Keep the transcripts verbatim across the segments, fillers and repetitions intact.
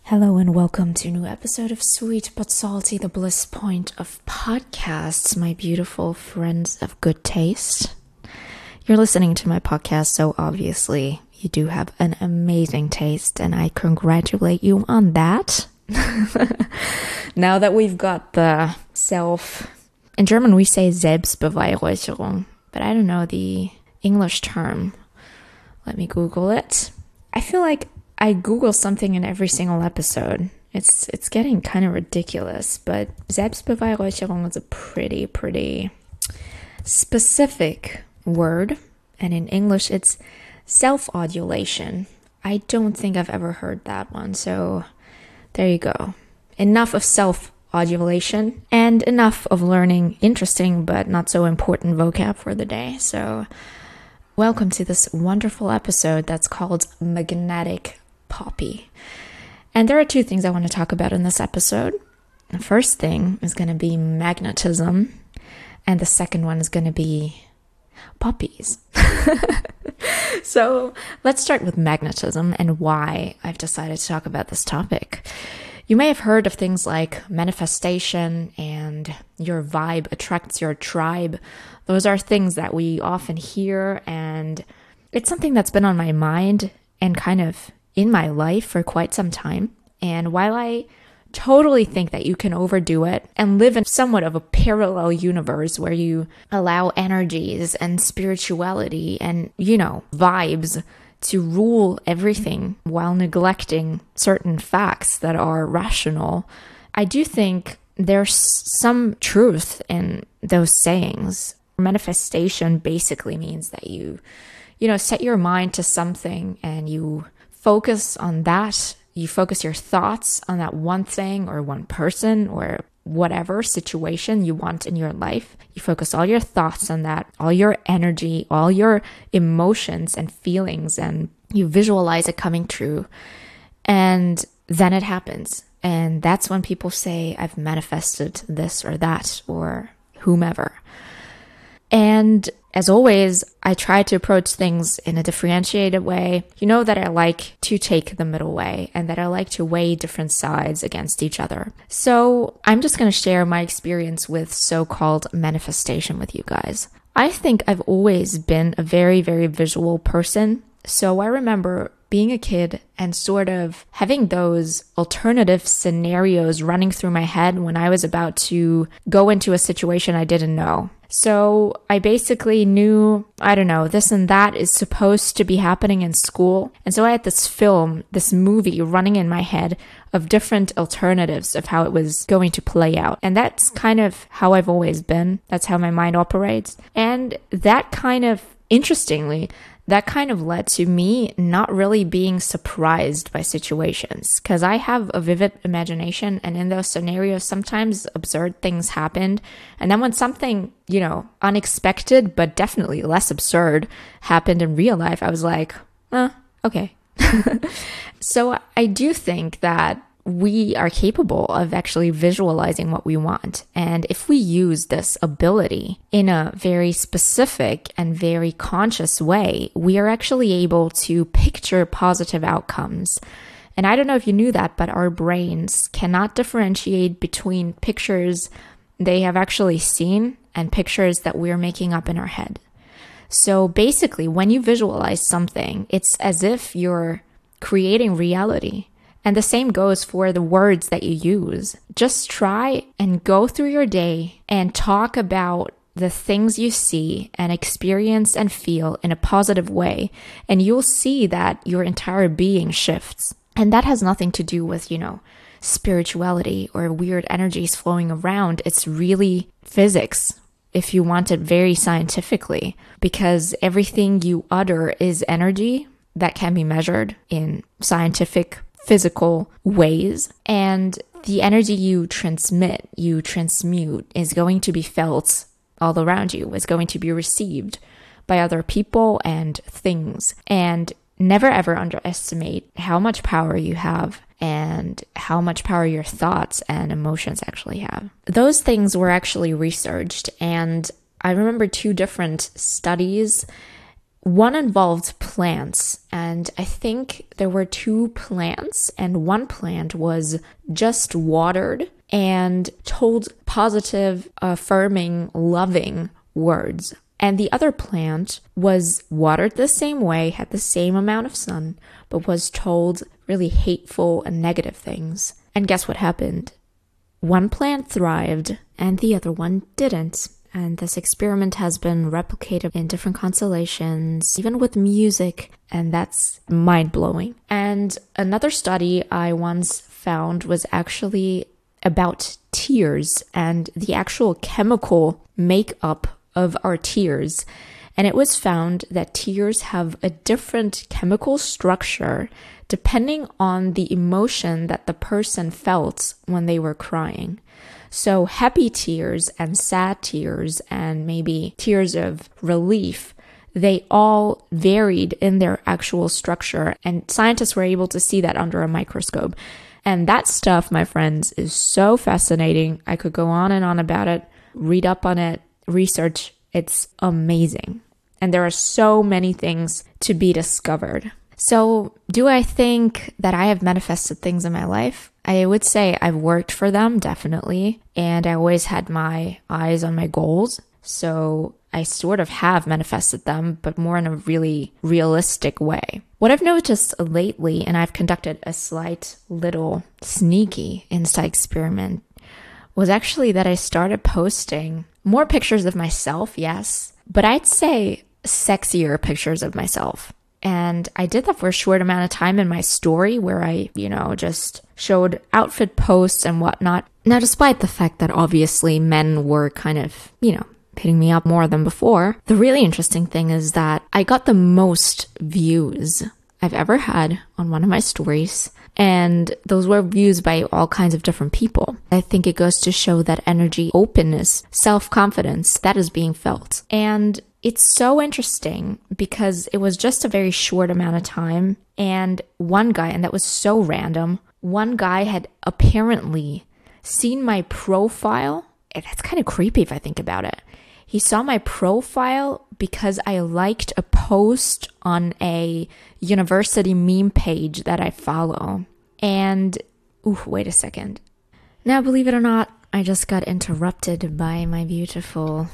Hello and welcome to a new episode of Sweet But Salty, the bliss point of podcasts, my beautiful friends of good taste. You're listening to my podcast, so obviously you do have an amazing taste, and I congratulate you on that. Now that we've got the self, in German we say Selbstbeweihräucherung, but I don't know the English term. Let me Google it. I feel like I Google something in every single episode. It's it's getting kind of ridiculous, but Selbstbeweihräucherung is a pretty, pretty specific word. And in English, it's self-adulation. I don't think I've ever heard that one, so there you go. Enough of self-adulation and enough of learning interesting but not so important vocab for the day. So welcome to this wonderful episode that's called Magnetic Poppy. And there are two things I want to talk about in this episode. The first thing is going to be magnetism, and the second one is going to be poppies. So let's start with magnetism and why I've decided to talk about this topic. You may have heard of things like manifestation and your vibe attracts your tribe. Those are things that we often hear, and it's something that's been on my mind and kind of in my life for quite some time. And while I totally think that you can overdo it and live in somewhat of a parallel universe where you allow energies and spirituality and, you know, vibes to rule everything while neglecting certain facts that are rational, I do think there's some truth in those sayings. Manifestation basically means that you, you know, set your mind to something and you focus on that. You focus your thoughts on that one thing or one person or whatever situation you want in your life. You focus all your thoughts on that, all your energy, all your emotions and feelings, and you visualize it coming true. And then it happens. And that's when people say, I've manifested this or that or whomever. And as always, I try to approach things in a differentiated way. You know that I like to take the middle way and that I like to weigh different sides against each other. So I'm just going to share my experience with so-called manifestation with you guys. I think I've always been a very, very visual person. So I remember being a kid and sort of having those alternative scenarios running through my head when I was about to go into a situation I didn't know. So I basically knew, I don't know, this and that is supposed to be happening in school. And so I had this film, this movie running in my head of different alternatives of how it was going to play out. And that's kind of how I've always been. That's how my mind operates. And that kind of, interestingly, that kind of led to me not really being surprised by situations because I have a vivid imagination, and in those scenarios, sometimes absurd things happened. And then when something, you know, unexpected, but definitely less absurd happened in real life, I was like, uh, okay. So I do think that we are capable of actually visualizing what we want. And if we use this ability in a very specific and very conscious way, we are actually able to picture positive outcomes. And I don't know if you knew that, but our brains cannot differentiate between pictures they have actually seen and pictures that we're making up in our head. So basically, when you visualize something, it's as if you're creating reality. And the same goes for the words that you use. Just try and go through your day and talk about the things you see and experience and feel in a positive way. And you'll see that your entire being shifts. And that has nothing to do with, you know, spirituality or weird energies flowing around. It's really physics, if you want it very scientifically, because everything you utter is energy that can be measured in scientific physical ways, and the energy you transmit, you transmute, is going to be felt all around you, is going to be received by other people and things. And never ever underestimate how much power you have and how much power your thoughts and emotions actually have. Those things were actually researched, and I remember two different studies One involved plants, and I think there were two plants, and one plant was just watered and told positive, affirming, loving words. And the other plant was watered the same way, had the same amount of sun, but was told really hateful and negative things. And guess what happened? One plant thrived and the other one didn't. And this experiment has been replicated in different constellations, even with music, and that's mind-blowing. And another study I once found was actually about tears and the actual chemical makeup of our tears. And it was found that tears have a different chemical structure depending on the emotion that the person felt when they were crying. So happy tears and sad tears and maybe tears of relief, they all varied in their actual structure. And scientists were able to see that under a microscope. And that stuff, my friends, is so fascinating. I could go on and on about it, read up on it, research. It's amazing. And there are so many things to be discovered. So do I think that I have manifested things in my life? I would say I've worked for them, definitely. And I always had my eyes on my goals. So I sort of have manifested them, but more in a really realistic way. What I've noticed lately, and I've conducted a slight little sneaky Insta experiment, was actually that I started posting more pictures of myself, yes, but I'd say sexier pictures of myself. And I did that for a short amount of time in my story where I, you know, just showed outfit posts and whatnot. Now, despite the fact that obviously men were kind of, you know, hitting me up more than before, the really interesting thing is that I got the most views I've ever had on one of my stories. And those were views by all kinds of different people. I think it goes to show that energy, openness, self-confidence, that is being felt. And it's so interesting because it was just a very short amount of time. And one guy, and that was so random, one guy had apparently seen my profile. And that's kind of creepy if I think about it. He saw my profile because I liked a post on a university meme page that I follow. And, ooh, wait a second. Now, believe it or not, I just got interrupted by my beautiful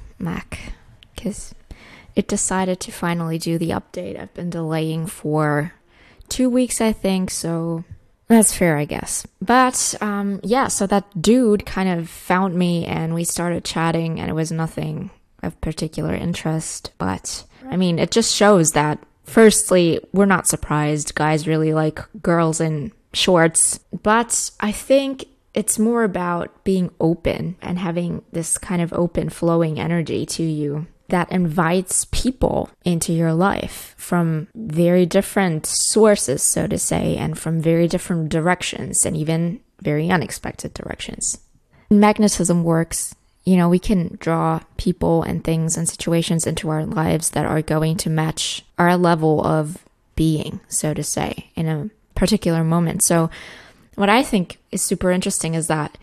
Mac because it decided to finally do the update. I've been delaying for two weeks, I think, so that's fair, I guess. But um, yeah, so that dude kind of found me and we started chatting and it was nothing of particular interest. But I mean, it just shows that firstly, we're not surprised. Guys really like girls in shorts. But I think it's more about being open and having this kind of open flowing energy to you that invites people into your life from very different sources, so to say, and from very different directions and even very unexpected directions. Magnetism works. You know, we can draw people and things and situations into our lives that are going to match our level of being, so to say, in a particular moment. So what I think is super interesting is that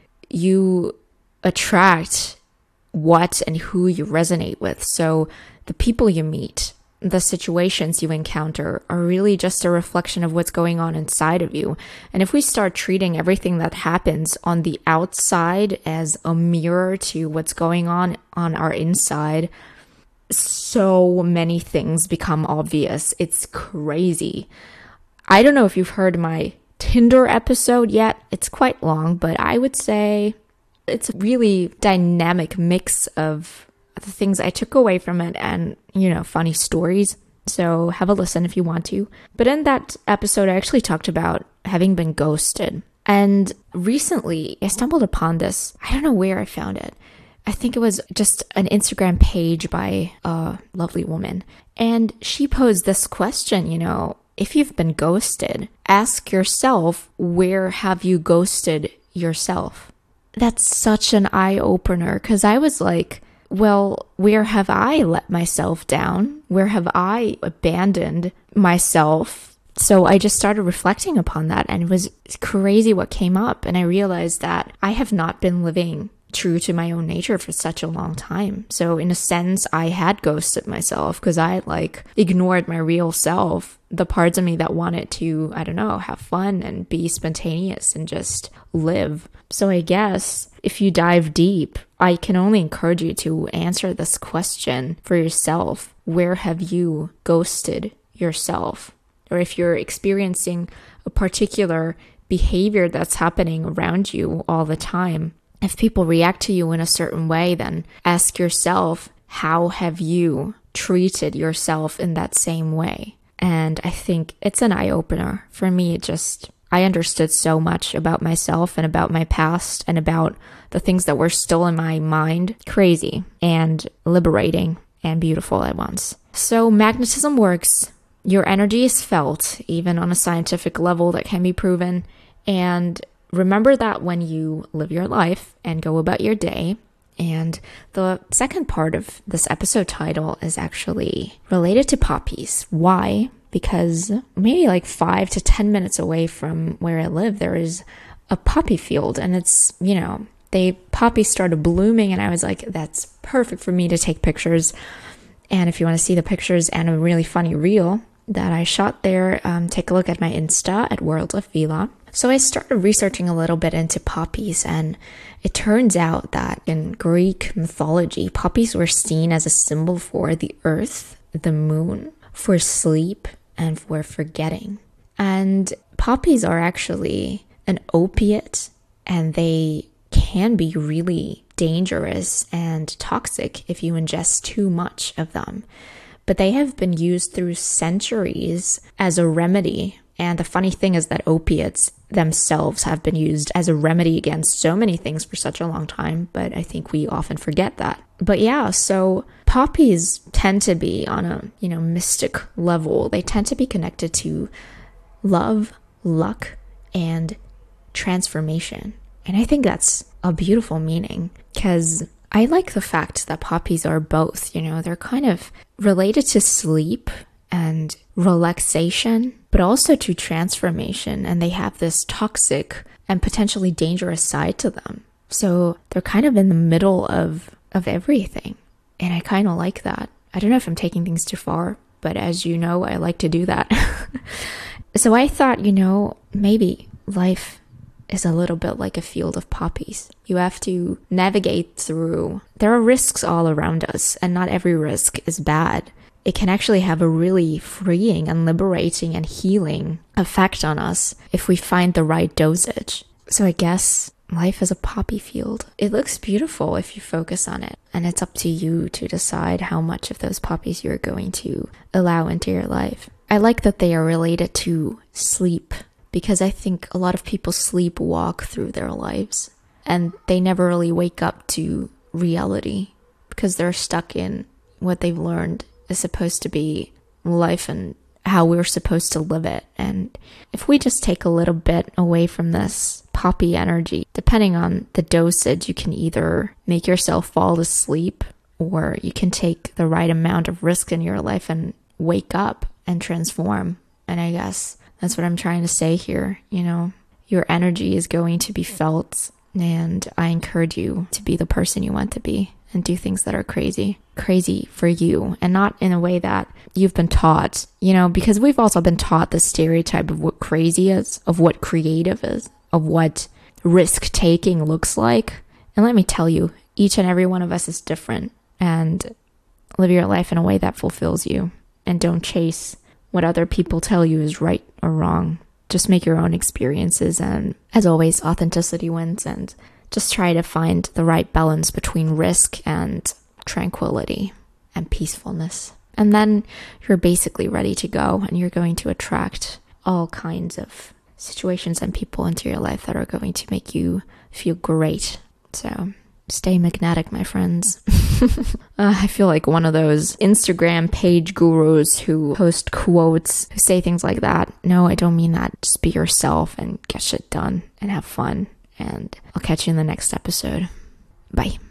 you attract what and who you resonate with. So the people you meet, the situations you encounter are really just a reflection of what's going on inside of you. And if we start treating everything that happens on the outside as a mirror to what's going on on our inside, so many things become obvious. It's crazy. I don't know if you've heard my Tinder episode yet. It's quite long, but I would say it's a really dynamic mix of the things I took away from it and, you know, funny stories. So have a listen if you want to. But in that episode, I actually talked about having been ghosted. And recently, I stumbled upon this. I don't know where I found it. I think it was just an Instagram page by a lovely woman. And she posed this question, you know, if you've been ghosted, ask yourself, where have you ghosted yourself? That's such an eye-opener because I was like, well, where have I let myself down? Where have I abandoned myself? So I just started reflecting upon that and it was crazy what came up. And I realized that I have not been living true to my own nature for such a long time. So in a sense, I had ghosted myself because I like ignored my real self, the parts of me that wanted to, I don't know, have fun and be spontaneous and just live. So I guess if you dive deep, I can only encourage you to answer this question for yourself. Where have you ghosted yourself? Or if you're experiencing a particular behavior that's happening around you all the time, if people react to you in a certain way, then ask yourself, how have you treated yourself in that same way? And I think it's an eye-opener. For me, it just, I understood so much about myself and about my past and about the things that were still in my mind. Crazy and liberating and beautiful at once. So magnetism works. Your energy is felt, even on a scientific level that can be proven. And remember that when you live your life and go about your day. And the second part of this episode title is actually related to poppies. Why? Because maybe like five to ten minutes away from where I live, there is a poppy field. And it's, you know, they poppies started blooming and I was like, that's perfect for me to take pictures. And if you want to see the pictures and a really funny reel that I shot there, um, take a look at my Insta at World of Vila. So I started researching a little bit into poppies, and it turns out that in Greek mythology, poppies were seen as a symbol for the earth, the moon, for sleep, and for forgetting. And poppies are actually an opiate, and they can be really dangerous and toxic if you ingest too much of them. But they have been used through centuries as a remedy. And the funny thing is that opiates themselves have been used as a remedy against so many things for such a long time, but I think we often forget that. But yeah, so poppies tend to be on a, you know, mystic level. They tend to be connected to love, luck, and transformation. And I think that's a beautiful meaning because I like the fact that poppies are both, you know, they're kind of related to sleep and relaxation, but also to transformation. And they have this toxic and potentially dangerous side to them. So they're kind of in the middle of, of everything. And I kind of like that. I don't know if I'm taking things too far, but as you know, I like to do that. So I thought, you know, maybe life is a little bit like a field of poppies. You have to navigate through. There are risks all around us, and not every risk is bad. It can actually have a really freeing and liberating and healing effect on us if we find the right dosage. So I guess life is a poppy field. It looks beautiful if you focus on it, and it's up to you to decide how much of those poppies you're going to allow into your life. I like that they are related to sleep, because I think a lot of people sleepwalk through their lives and they never really wake up to reality because they're stuck in what they've learned is supposed to be life and how we're supposed to live it. And if we just take a little bit away from this poppy energy, depending on the dosage, you can either make yourself fall asleep or you can take the right amount of risk in your life and wake up and transform. And I guess that's what I'm trying to say here. You know, your energy is going to be felt, and I encourage you to be the person you want to be and do things that are crazy, crazy for you, and not in a way that you've been taught, you know, because we've also been taught the stereotype of what crazy is, of what creative is, of what risk taking looks like. And let me tell you, each and every one of us is different, and live your life in a way that fulfills you, and don't chase what other people tell you is right or wrong. Just make your own experiences, and as always, authenticity wins, and just try to find the right balance between risk and tranquility and peacefulness. And then you're basically ready to go, and you're going to attract all kinds of situations and people into your life that are going to make you feel great. So stay magnetic, my friends. uh, I feel like one of those Instagram page gurus who post quotes, who say things like that. No, I don't mean that. Just be yourself and get shit done and have fun. And I'll catch you in the next episode. Bye.